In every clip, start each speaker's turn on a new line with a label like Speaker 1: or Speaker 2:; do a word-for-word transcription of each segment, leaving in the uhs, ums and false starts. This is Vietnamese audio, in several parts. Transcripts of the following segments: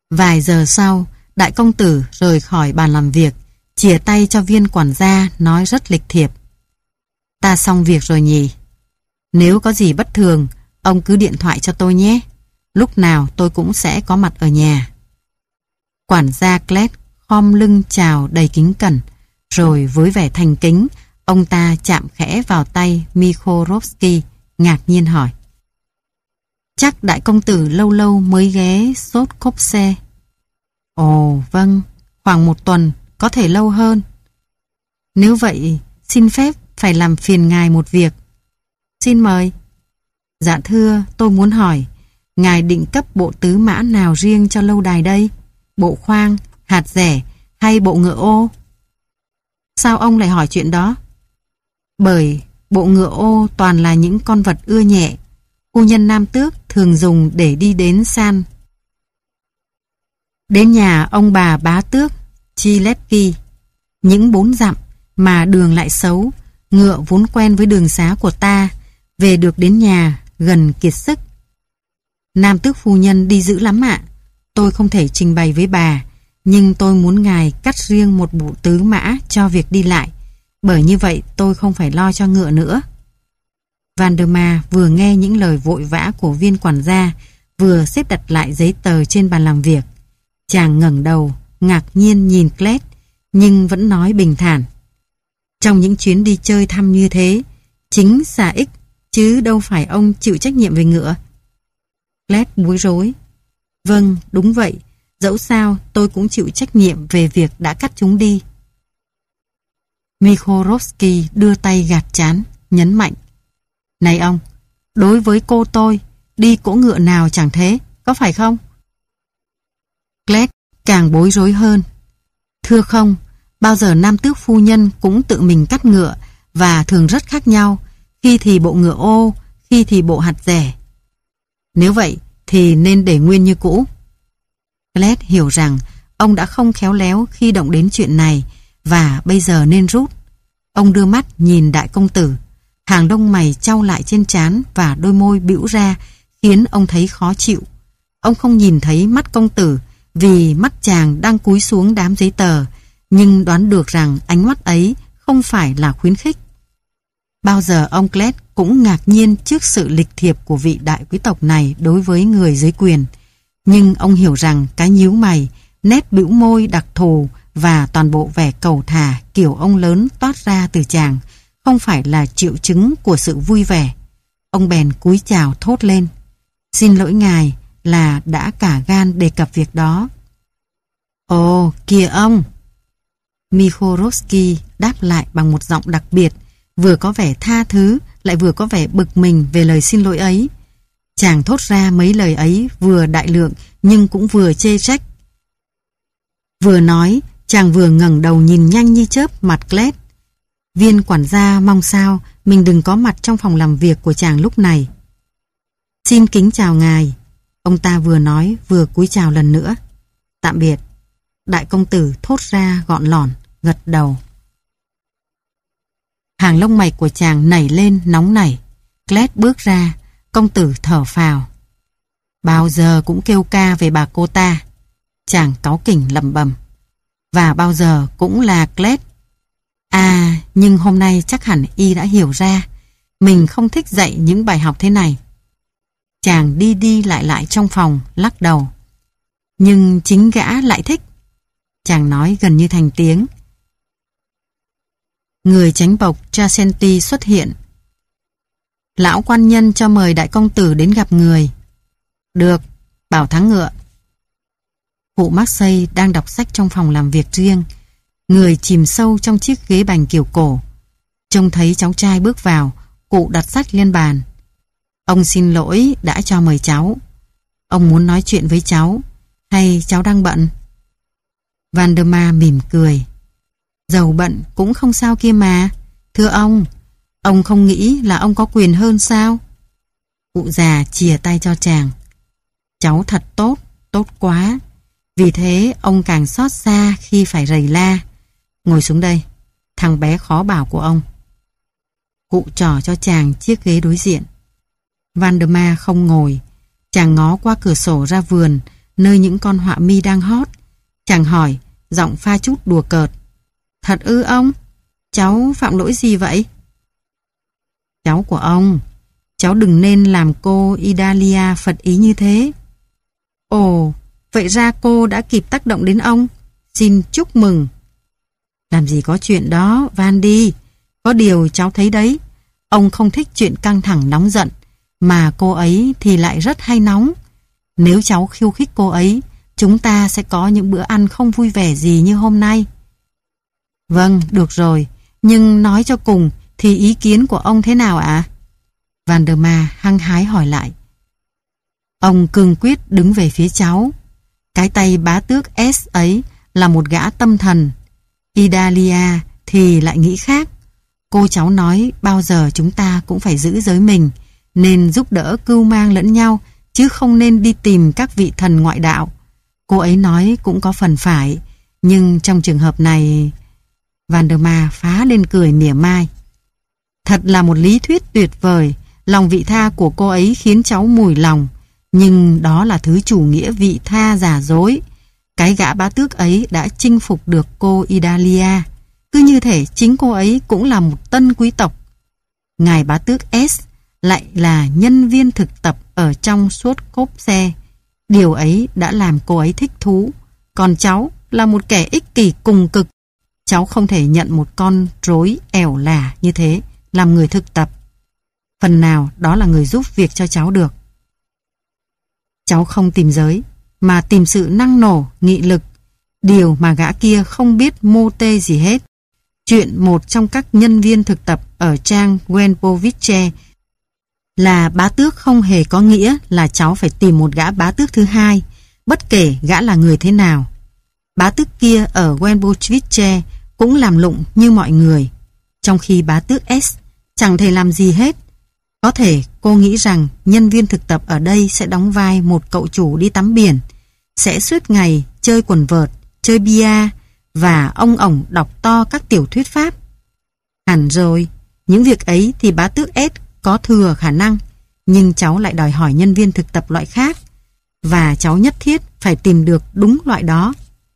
Speaker 1: Vài giờ sau, đại công tử rời khỏi bàn làm việc, chìa tay cho viên quản gia nói rất lịch thiệp. Ta xong việc rồi nhỉ? Nếu có gì bất thường, ông cứ điện thoại cho tôi nhé. Lúc nào tôi cũng sẽ có mặt ở nhà. Quản gia Klett khom lưng chào đầy kính cẩn, rồi với vẻ thành kính, ông ta chạm khẽ vào tay Mikhorovsky, ngạc nhiên hỏi. Chắc đại công tử lâu lâu mới ghé Sotkopse. Ồ, vâng, khoảng một tuần, có thể lâu hơn. Nếu vậy, xin phép phải làm phiền ngài một việc. Xin mời. Dạ thưa, tôi muốn hỏi, ngài định cấp bộ tứ mã nào riêng cho lâu đài đây? Bộ khoang, hạt rẻ hay bộ ngựa ô? Sao ông lại hỏi chuyện đó? Bởi bộ ngựa ô toàn là những con vật ưa nhẹ. Phu nhân Nam Tước thường dùng để đi đến San. Đến nhà ông bà bá tước Chilevki, những bốn dặm mà đường lại xấu, ngựa vốn quen với đường xá của ta, về được đến nhà gần kiệt sức. Nam Tước phu nhân đi dữ lắm ạ. Tôi không thể trình bày với bà, nhưng tôi muốn ngài cắt riêng một bộ tứ mã cho việc đi lại, bởi như vậy tôi không phải lo cho ngựa nữa. Valdemar vừa nghe những lời vội vã của viên quản gia, vừa xếp đặt lại giấy tờ trên bàn làm việc. Chàng ngẩng đầu, ngạc nhiên nhìn Klett, nhưng vẫn nói bình thản. Trong những chuyến đi chơi thăm như thế, chính xà ích, chứ đâu phải ông chịu trách nhiệm về ngựa. Klett bối rối. Vâng, đúng vậy, dẫu sao tôi cũng chịu trách nhiệm về việc đã cắt chúng đi. Mikhorovsky đưa tay gạt trán, nhấn mạnh. Này ông, đối với cô tôi, đi cỗ ngựa nào chẳng thế, có phải không? Klett càng bối rối hơn. Thưa không, bao giờ Nam Tước phu nhân cũng tự mình cắt ngựa, và thường rất khác nhau, khi thì bộ ngựa ô, khi thì bộ hạt rẻ. Nếu vậy thì nên để nguyên như cũ. Klett hiểu rằng ông đã không khéo léo khi động đến chuyện này, và bây giờ nên rút. Ông đưa mắt nhìn đại công tử. Hàng lông mày chau lại trên trán và đôi môi bĩu ra, khiến ông thấy khó chịu. Ông không nhìn thấy mắt công tử vì mắt chàng đang cúi xuống đám giấy tờ, nhưng đoán được rằng ánh mắt ấy không phải là khuyến khích. Bao giờ ông Klett cũng ngạc nhiên trước sự lịch thiệp của vị đại quý tộc này đối với người dưới quyền. Nhưng ông hiểu rằng cái nhíu mày, nét bĩu môi đặc thù và toàn bộ vẻ cầu thả kiểu ông lớn toát ra từ chàng không phải là triệu chứng của sự vui vẻ. Ông bèn cúi chào thốt lên. Xin lỗi ngài là đã cả gan đề cập việc đó. Ồ, kìa ông! Mikhorovsky đáp lại bằng một giọng đặc biệt, vừa có vẻ tha thứ, lại vừa có vẻ bực mình về lời xin lỗi ấy. Chàng thốt ra mấy lời ấy vừa đại lượng nhưng cũng vừa chê trách. Vừa nói, chàng vừa ngẩng đầu nhìn nhanh như chớp mặt Klett. Viên quản gia mong sao mình đừng có mặt trong phòng làm việc của chàng lúc này. Xin kính chào ngài. Ông ta vừa nói vừa cúi chào lần nữa. Tạm biệt. Đại công tử thốt ra gọn lỏn, gật đầu. Hàng lông mày của chàng nảy lên nóng nảy. Klett bước ra, công tử thở phào. Bao giờ cũng kêu ca về bà cô ta. Chàng cáu kỉnh lẩm bẩm. Và bao giờ cũng là Klett. À, nhưng hôm nay chắc hẳn y đã hiểu ra mình không thích dạy những bài học thế này. Chàng đi đi lại lại trong phòng, lắc đầu. Nhưng chính gã lại thích. Chàng nói gần như thành tiếng. Người chánh bộc Chasenti xuất hiện. Lão quan nhân cho mời đại công tử đến gặp người. Được, bảo thắng ngựa. Cụ Marseille đang đọc sách trong phòng làm việc riêng, người chìm sâu trong chiếc ghế bành kiểu cổ. Trông thấy cháu trai bước vào, cụ đặt sách lên bàn. Ông xin lỗi đã cho mời cháu. Ông muốn nói chuyện với cháu, hay cháu đang bận? Valdemar mỉm cười. Dầu bận cũng không sao kia mà. Thưa ông, ông không nghĩ là ông có quyền hơn sao? Cụ già chìa tay cho chàng. Cháu thật tốt, tốt quá. Vì thế ông càng xót xa khi phải rầy la. Ngồi xuống đây, thằng bé khó bảo của ông. Cụ trỏ cho chàng chiếc ghế đối diện. Valdemar không ngồi. Chàng ngó qua cửa sổ ra vườn nơi những con họa mi đang hót. Chàng hỏi, giọng pha chút đùa cợt. Thật ư ông? Cháu phạm lỗi gì vậy? Cháu của ông, cháu đừng nên làm cô Idalia phật ý như thế. Ồ, vậy ra cô đã kịp tác động đến ông. Xin chúc mừng. Làm gì có chuyện đó, Vandy. Có điều cháu thấy đấy, ông không thích chuyện căng thẳng nóng giận, mà cô ấy thì lại rất hay nóng. Nếu cháu khiêu khích cô ấy, chúng ta sẽ có những bữa ăn không vui vẻ gì như hôm nay. Vâng, được rồi, nhưng nói cho cùng thì ý kiến của ông thế nào ạ? À? Valdemar hăng hái hỏi lại. Ông cương quyết đứng về phía cháu. Cái tay bá tước S ấy là một gã tâm thần. Idalia thì lại nghĩ khác. Cô cháu nói bao giờ chúng ta cũng phải giữ giới mình, nên giúp đỡ cưu mang lẫn nhau, chứ không nên đi tìm các vị thần ngoại đạo. Cô ấy nói cũng có phần phải, nhưng trong trường hợp này... Valdemar phá lên cười mỉa mai. Thật là một lý thuyết tuyệt vời. Lòng vị tha của cô ấy khiến cháu mùi lòng, nhưng đó là thứ chủ nghĩa vị tha giả dối. Cái gã bá tước ấy đã chinh phục được cô Idalia, cứ như thể chính cô ấy cũng là một tân quý tộc. Ngài bá tước S lại là nhân viên thực tập ở trong suốt cốp xe. Điều ấy đã làm cô ấy thích thú. Còn cháu là một kẻ ích kỷ cùng cực. Cháu không thể nhận một con rối ẻo lả như thế làm người thực tập. Phần nào đó là người giúp việc cho cháu được. Cháu không tìm giới, mà tìm sự năng nổ, nghị lực. Điều mà gã kia không biết mô tê gì hết. Chuyện một trong các nhân viên thực tập ở trang Wenpovice là bá tước không hề có nghĩa là cháu phải tìm một gã bá tước thứ hai, bất kể gã là người thế nào. Bá tước kia ở Wenpovice cũng làm lụng như mọi người, trong khi bá tước S chẳng thể làm gì hết. Có thể cô nghĩ rằng nhân viên thực tập ở đây sẽ đóng vai một cậu chủ đi tắm biển, sẽ suốt ngày chơi quần vợt, chơi bia và ông ổng đọc to các tiểu thuyết Pháp. Hẳn rồi, những việc ấy thì bá tước S có thừa khả năng, nhưng cháu lại đòi hỏi nhân viên thực tập loại khác, và cháu nhất thiết phải tìm được đúng loại đó.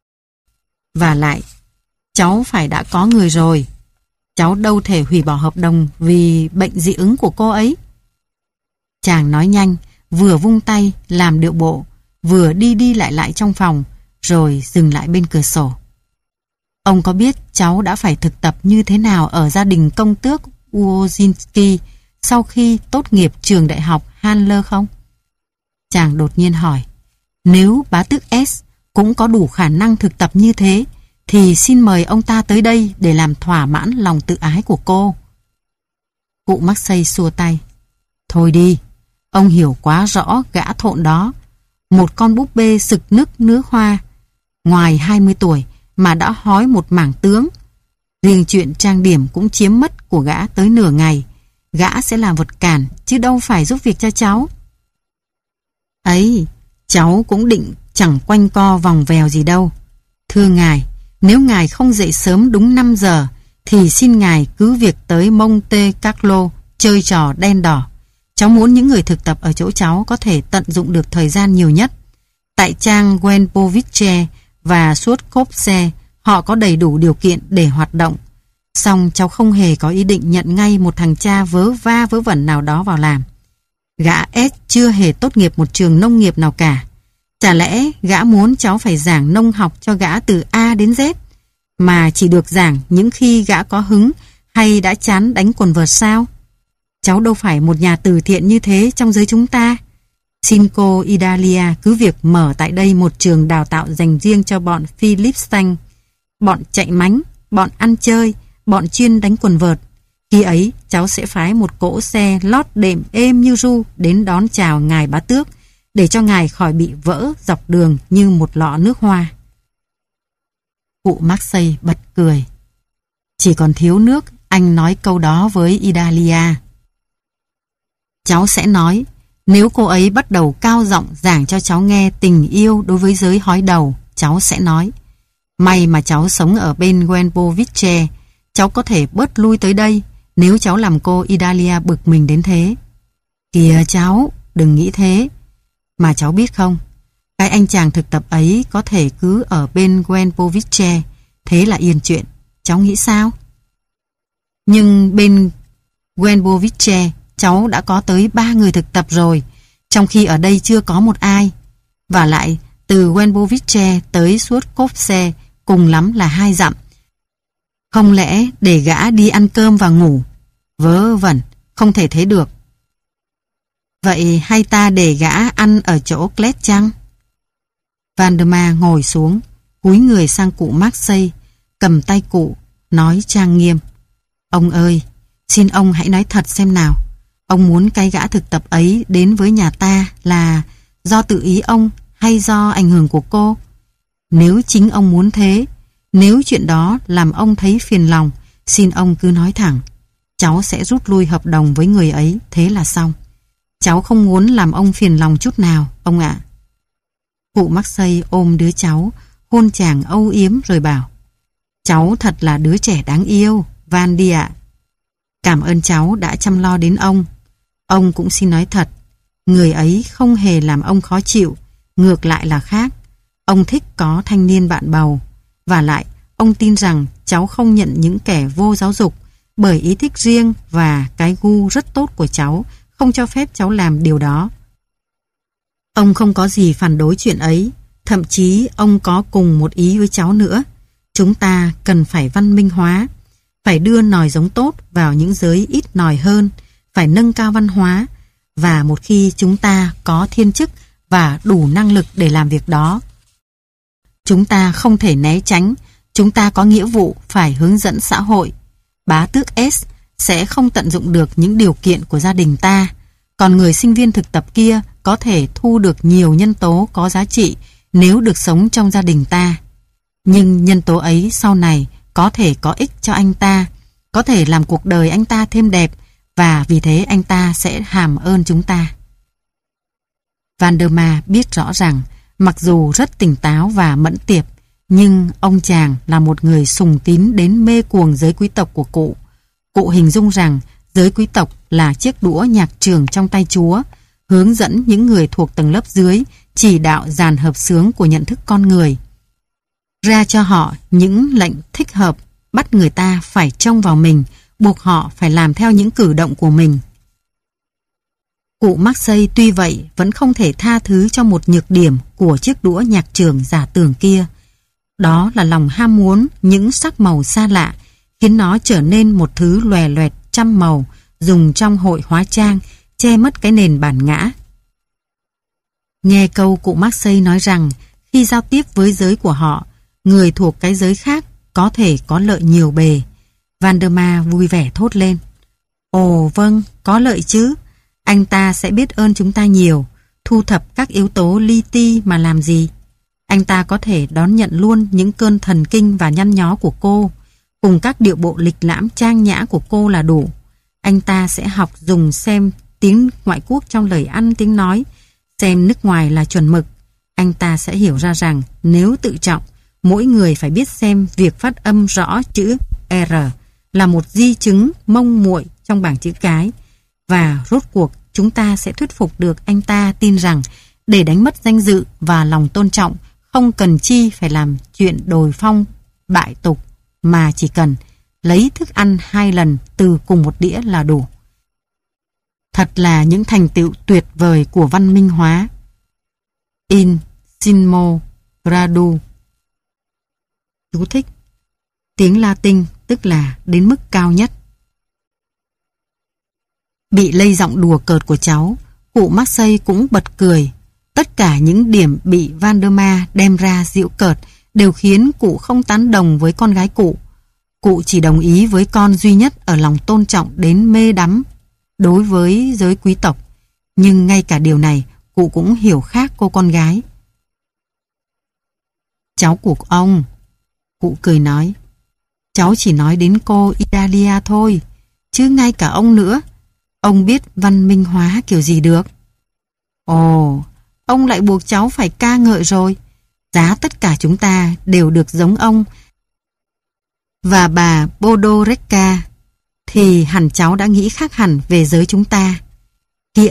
Speaker 1: Và lại, cháu phải đã có người rồi. Cháu đâu thể hủy bỏ hợp đồng vì bệnh dị ứng của cô ấy. Chàng nói nhanh, vừa vung tay làm điệu bộ, vừa đi đi lại lại trong phòng, rồi dừng lại bên cửa sổ. Ông có biết cháu đã phải thực tập như thế nào ở gia đình công tước Wozinski sau khi tốt nghiệp trường đại học Handler không? Chàng đột nhiên hỏi. Nếu bá tước S cũng có đủ khả năng thực tập như thế, thì xin mời ông ta tới đây để làm thỏa mãn lòng tự ái của cô. Cụ Maxey xua tay. Thôi đi, ông hiểu quá rõ gã thộn đó. Một con búp bê sực nức nước hoa, ngoài hai mươi tuổi mà đã hói một mảng tướng. Riêng chuyện trang điểm cũng chiếm mất của gã tới nửa ngày. Gã sẽ làm vật cản, chứ đâu phải giúp việc cho cháu. Ấy, cháu cũng định chẳng quanh co vòng vèo gì đâu. Thưa ngài, nếu ngài không dậy sớm đúng năm giờ, thì xin ngài cứ việc tới Monte Carlo chơi trò đen đỏ. Cháu muốn những người thực tập ở chỗ cháu có thể tận dụng được thời gian nhiều nhất. Tại trang Wenpovice và suốt cốp xe, họ có đầy đủ điều kiện để hoạt động. Song cháu không hề có ý định nhận ngay một thằng cha vớ va vớ vẩn nào đó vào làm. Gã S chưa hề tốt nghiệp một trường nông nghiệp nào cả. Chả lẽ gã muốn cháu phải giảng nông học cho gã từ A đến Z, mà chỉ được giảng những khi gã có hứng hay đã chán đánh quần vợt sao? Cháu đâu phải một nhà từ thiện như thế trong giới chúng ta. Xin cô Idalia cứ việc mở tại đây một trường đào tạo dành riêng cho bọn Philipstein, bọn chạy mánh, bọn ăn chơi, bọn chuyên đánh quần vợt. Khi ấy cháu sẽ phái một cỗ xe lót đệm êm như ru đến đón chào ngài bá tước, để cho ngài khỏi bị vỡ dọc đường như một lọ nước hoa. Cụ Maxey bật cười. Chỉ còn thiếu nước anh nói câu đó với Idalia. Cháu sẽ nói, nếu cô ấy bắt đầu cao giọng giảng cho cháu nghe tình yêu đối với giới hói đầu, cháu sẽ nói, may mà cháu sống ở bên Wenpovice, cháu có thể bớt lui tới đây nếu cháu làm cô Idalia bực mình đến thế. Kìa cháu, đừng nghĩ thế. Mà cháu biết không, Cái anh chàng thực tập ấy có thể cứ ở bên Gwenpovice, thế là yên chuyện. Cháu nghĩ sao? Nhưng bên Gwenpovice, cháu đã có tới ba người thực tập rồi, trong khi ở đây chưa có một ai. Và lại, từ Gwenpovice tới Sudkowce cùng lắm là hai dặm. Không lẽ để gã đi ăn cơm và ngủ? Vớ vẩn, không thể thế được. Vậy hay ta để gã ăn ở chỗ Klett chăng? Valdemar ngồi xuống, cúi người sang cụ Marseille, cầm tay cụ, nói trang nghiêm. Ông ơi, xin ông hãy nói thật xem nào. Ông muốn cái gã thực tập ấy đến với nhà ta là do tự ý ông hay do ảnh hưởng của cô? Nếu chính ông muốn thế, nếu chuyện đó làm ông thấy phiền lòng, xin ông cứ nói thẳng. Cháu sẽ rút lui hợp đồng với người ấy, thế là xong. Cháu không muốn làm ông phiền lòng chút nào, ông ạ. Cụ Marseille ôm đứa cháu, hôn chàng âu yếm rồi bảo: cháu thật là đứa trẻ đáng yêu, Vandy ạ. Cảm ơn cháu đã chăm lo đến ông. Ông cũng xin nói thật, người ấy không hề làm ông khó chịu, ngược lại là khác. Ông thích có thanh niên bạn bầu. Và lại, ông tin rằng cháu không nhận những kẻ vô giáo dục, bởi ý thích riêng và cái gu rất tốt của cháu không cho phép cháu làm điều đó. Ông không có gì phản đối chuyện ấy, thậm chí ông có cùng một ý với cháu nữa. Chúng ta cần phải văn minh hóa, phải đưa nòi giống tốt vào những giới ít nòi hơn, phải nâng cao văn hóa, và một khi chúng ta có thiên chức và đủ năng lực để làm việc đó, chúng ta không thể né tránh, chúng ta có nghĩa vụ phải hướng dẫn xã hội. Bá tước S sẽ không tận dụng được những điều kiện của gia đình ta, còn người sinh viên thực tập kia có thể thu được nhiều nhân tố có giá trị nếu được sống trong gia đình ta. Nhưng nhân tố ấy sau này có thể có ích cho anh ta, có thể làm cuộc đời anh ta thêm đẹp, và vì thế anh ta sẽ hàm ơn chúng ta. Valdemar biết rõ rằng mặc dù rất tỉnh táo và mẫn tiệp, nhưng ông chàng là một người sùng tín đến mê cuồng giới quý tộc của cụ. Cụ hình dung rằng giới quý tộc là chiếc đũa nhạc trường trong tay Chúa, hướng dẫn những người thuộc tầng lớp dưới, chỉ đạo dàn hợp xướng của nhận thức con người, ra cho họ những lệnh thích hợp, bắt người ta phải trông vào mình, buộc họ phải làm theo những cử động của mình. Cụ Marseille tuy vậy vẫn không thể tha thứ cho một nhược điểm của chiếc đũa nhạc trường giả tưởng kia. Đó là lòng ham muốn những sắc màu xa lạ, khiến nó trở nên một thứ lòe loẹt trăm màu dùng trong hội hóa trang, che mất cái nền bản ngã. Nghe câu cụ Marseille nói rằng khi giao tiếp với giới của họ, người thuộc cái giới khác có thể có lợi nhiều bề, Valdemar vui vẻ thốt lên: Ồ vâng, có lợi chứ. Anh ta sẽ biết ơn chúng ta nhiều, thu thập các yếu tố li ti mà làm gì. Anh ta có thể đón nhận luôn những cơn thần kinh và nhăn nhó của cô, cùng các điệu bộ lịch lãm trang nhã của cô là đủ. Anh ta sẽ học dùng xem tiếng ngoại quốc trong lời ăn tiếng nói, xem nước ngoài là chuẩn mực. Anh ta sẽ hiểu ra rằng nếu tự trọng, mỗi người phải biết xem việc phát âm rõ chữ R là một di chứng mông muội trong bảng chữ cái, và rốt cuộc chúng ta sẽ thuyết phục được anh ta tin rằng để đánh mất danh dự và lòng tôn trọng không cần chi phải làm chuyện đồi phong bại tục, mà chỉ cần lấy thức ăn hai lần từ cùng một đĩa là đủ. Thật là những thành tựu tuyệt vời của văn minh hóa. In Simo Gradu. Chú thích: tiếng Latin tức là đến mức cao nhất. Bị lây giọng đùa cợt của cháu, cụ Marseille cũng bật cười. Tất cả những điểm bị Valdemar đem ra giễu cợt đều khiến cụ không tán đồng với con gái cụ. Cụ chỉ đồng ý với con duy nhất ở lòng tôn trọng đến mê đắm đối với giới quý tộc. Nhưng ngay cả điều này cụ cũng hiểu khác cô con gái. Cháu của ông, cụ cười nói, cháu chỉ nói đến cô Idalia thôi, chứ ngay cả ông nữa. Ông biết văn minh hóa kiểu gì được. Ồ, ông lại buộc cháu phải ca ngợi rồi. Giá tất cả chúng ta đều được giống ông và bà Bodorecka, thì hẳn cháu đã nghĩ khác hẳn về giới chúng ta. Khi ấy,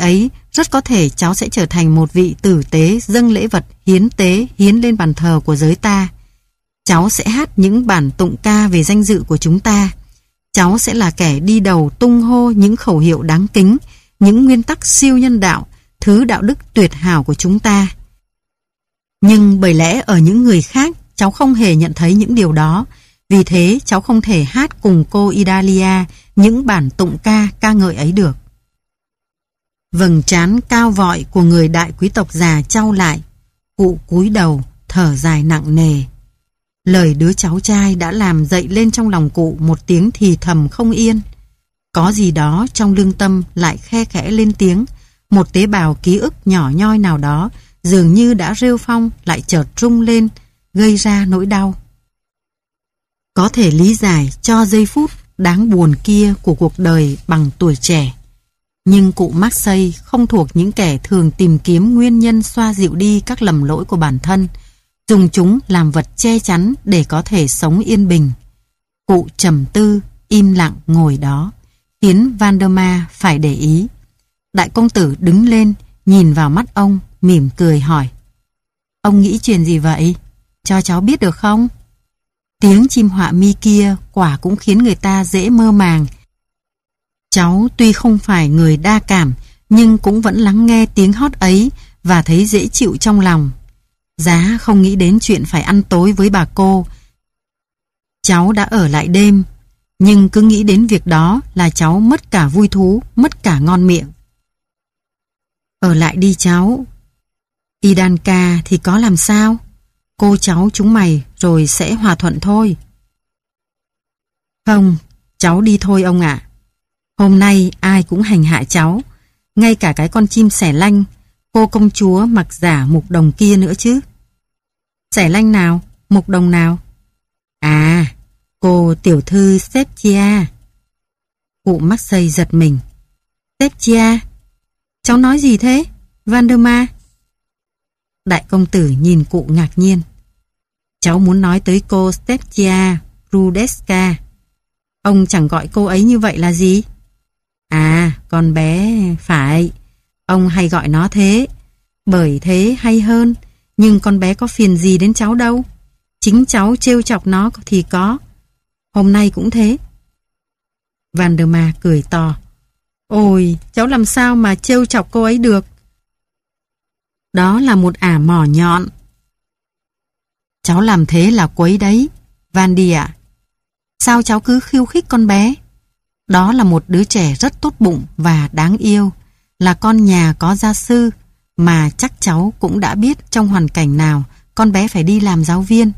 Speaker 1: rất có thể cháu sẽ trở thành một vị tử tế dâng lễ vật hiến tế hiến lên bàn thờ của giới ta. Cháu sẽ hát những bản tụng ca về danh dự của chúng ta. Cháu sẽ là kẻ đi đầu tung hô những khẩu hiệu đáng kính, những nguyên tắc siêu nhân đạo, thứ đạo đức tuyệt hảo của chúng ta. Nhưng bởi lẽ ở những người khác, cháu không hề nhận thấy những điều đó. Vì thế cháu không thể hát cùng cô Idalia những bản tụng ca ca ngợi ấy được. Vầng trán cao vọi của người đại quý tộc già chau lại. Cụ cúi đầu, thở dài nặng nề. Lời đứa cháu trai đã làm dậy lên trong lòng cụ một tiếng thì thầm không yên. Có gì đó trong lương tâm lại khe khẽ lên tiếng. Một tế bào ký ức nhỏ nhoi nào đó dường như đã rêu phong lại chợt rung lên, gây ra nỗi đau. Có thể lý giải cho giây phút đáng buồn kia của cuộc đời bằng tuổi trẻ. Nhưng cụ Marseille không thuộc những kẻ thường tìm kiếm nguyên nhân xoa dịu đi các lầm lỗi của bản thân, dùng chúng làm vật che chắn để có thể sống yên bình. Cụ trầm tư, im lặng ngồi đó, khiến Valdemar phải để ý. Đại công tử đứng lên, nhìn vào mắt ông, mỉm cười hỏi: Ông nghĩ chuyện gì vậy? Cho cháu biết được không? Tiếng chim họa mi kia quả cũng khiến người ta dễ mơ màng. Cháu tuy không phải người đa cảm, nhưng cũng vẫn lắng nghe tiếng hót ấy và thấy dễ chịu trong lòng. Giá không nghĩ đến chuyện phải ăn tối với bà cô. Cháu đã ở lại đêm, nhưng cứ nghĩ đến việc đó là cháu mất cả vui thú, mất cả ngon miệng. Ở lại đi cháu. Idanka thì có làm sao? Cô cháu chúng mày rồi sẽ hòa thuận thôi. Không, cháu đi thôi ông ạ. Hôm nay ai cũng hành hạ cháu, ngay cả cái con chim xẻ lanh, cô công chúa mặc giả mục đồng kia nữa chứ. Xẻ lanh nào? Mục đồng nào? À, cô tiểu thư Septia. Cụ Marseille giật mình. Septia? Cháu nói gì thế, Valdemar? Đại công tử nhìn cụ ngạc nhiên. Cháu muốn nói tới cô Septia Rudeska. Ông chẳng gọi cô ấy như vậy là gì? À, con bé, phải. Ông hay gọi nó thế. Bởi thế hay hơn. Nhưng con bé có phiền gì đến cháu đâu. Chính cháu trêu chọc nó thì có. Hôm nay cũng thế. Valdemar cười to. Ôi, cháu làm sao mà trêu chọc cô ấy được? Đó là một ả mỏ nhọn. Cháu làm thế là quấy đấy, Vandy ạ. Sao cháu cứ khiêu khích con bé? Đó là một đứa trẻ rất tốt bụng và đáng yêu, là con nhà có gia sư, mà chắc cháu cũng đã biết trong hoàn cảnh nào con bé phải đi làm giáo viên.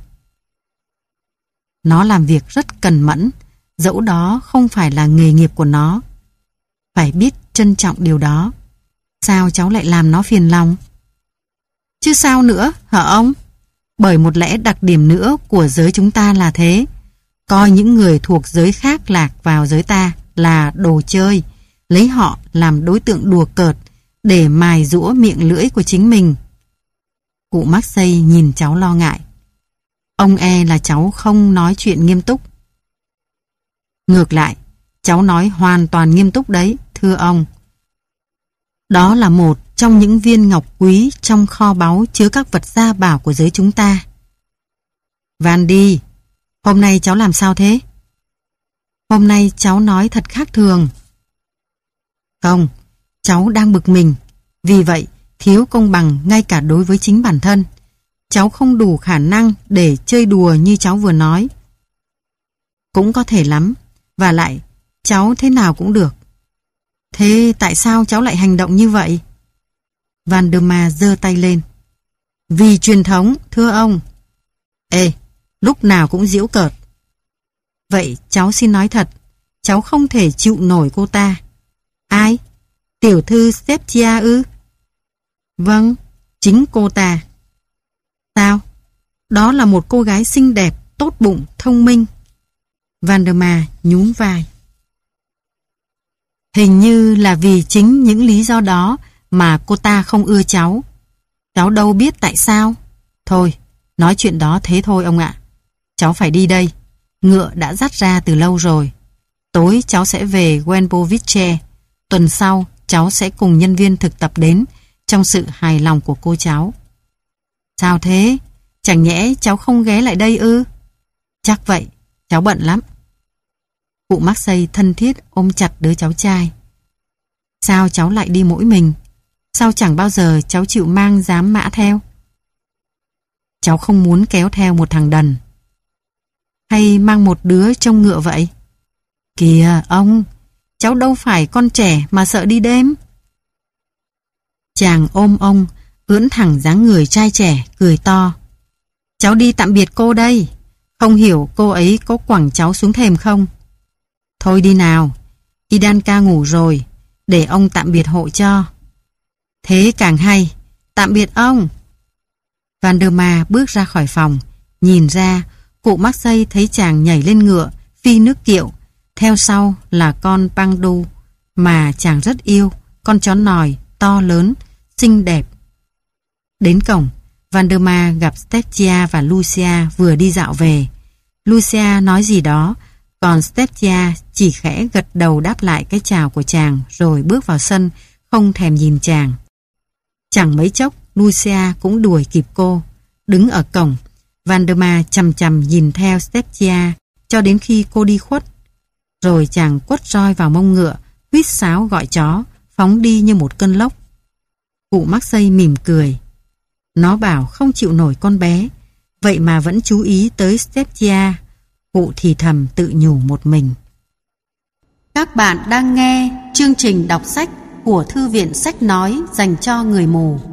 Speaker 1: Nó làm việc rất cần mẫn, dẫu đó không phải là nghề nghiệp của nó. Phải biết trân trọng điều đó. Sao cháu lại làm nó phiền lòng? Chứ sao nữa, hả ông? Bởi một lẽ đặc điểm nữa của giới chúng ta là thế. Coi những người thuộc giới khác lạc vào giới ta là đồ chơi, lấy họ làm đối tượng đùa cợt để mài giũa miệng lưỡi của chính mình. Cụ Marseille nhìn cháu lo ngại. Ông e là cháu không nói chuyện nghiêm túc. Ngược lại, cháu nói hoàn toàn nghiêm túc đấy, thưa ông. Đó là một trong những viên ngọc quý trong kho báu chứa các vật gia bảo của giới chúng ta. Vandy, hôm nay cháu làm sao thế? Hôm nay cháu nói thật khác thường. Không, cháu đang bực mình. Vì vậy, thiếu công bằng ngay cả đối với chính bản thân. Cháu không đủ khả năng để chơi đùa như cháu vừa nói. Cũng có thể lắm. Và lại, cháu thế nào cũng được. Thế tại sao cháu lại hành động như vậy? Valdemar giơ tay lên. Vì truyền thống, thưa ông. Ê, lúc nào cũng giễu cợt. Vậy cháu xin nói thật, cháu không thể chịu nổi cô ta. Ai? Tiểu thư Septia ư? Vâng, chính cô ta. Sao? Đó là một cô gái xinh đẹp, tốt bụng, thông minh. Valdemar nhún vai. Hình như là vì chính những lý do đó mà cô ta không ưa cháu. Cháu đâu biết tại sao. Thôi, nói chuyện đó thế thôi ông ạ. Cháu phải đi đây. Ngựa đã dắt ra từ lâu rồi. Tối cháu sẽ về Wenbovice. Tuần sau cháu sẽ cùng nhân viên thực tập đến trong sự hài lòng của cô cháu. Sao thế? Chẳng nhẽ cháu không ghé lại đây ư? Chắc vậy, cháu bận lắm. Cụ Maxey thân thiết ôm chặt đứa cháu trai. Sao cháu lại đi mỗi mình? Sao chẳng bao giờ cháu chịu mang giám mã theo? Cháu không muốn kéo theo một thằng đần. Hay mang một đứa trông ngựa vậy? Kìa ông, cháu đâu phải con trẻ mà sợ đi đêm. Chàng ôm ông, ưỡn thẳng dáng người trai trẻ, cười to. Cháu đi tạm biệt cô đây. Không hiểu cô ấy có quẳng cháu xuống thềm không? Thôi đi nào, Idanka ngủ rồi, để ông tạm biệt hộ cho. Thế càng hay, tạm biệt ông. Valdemar bước ra khỏi phòng, nhìn ra, cụ Maxey thấy chàng nhảy lên ngựa, phi nước kiệu, theo sau là con Pangdu mà chàng rất yêu, con chó nòi, to lớn, xinh đẹp. Đến cổng, Valdemar gặp Stepchia và Lucia vừa đi dạo về. Lucia nói gì đó, còn Stepchia chỉ khẽ gật đầu đáp lại cái chào của chàng rồi bước vào sân, không thèm nhìn chàng. Chẳng mấy chốc, Lucia cũng đuổi kịp cô. Đứng ở cổng, Valdemar chằm chằm nhìn theo Stepchia cho đến khi cô đi khuất. Rồi chàng quất roi vào mông ngựa, huýt sáo gọi chó, phóng đi như một cơn lốc. Cụ Maxey mỉm cười. Nó bảo không chịu nổi con bé, vậy mà vẫn chú ý tới Stepchia. Cụ thì thầm tự nhủ một mình. Các bạn đang nghe chương trình đọc sách của Thư viện Sách Nói dành cho người mù.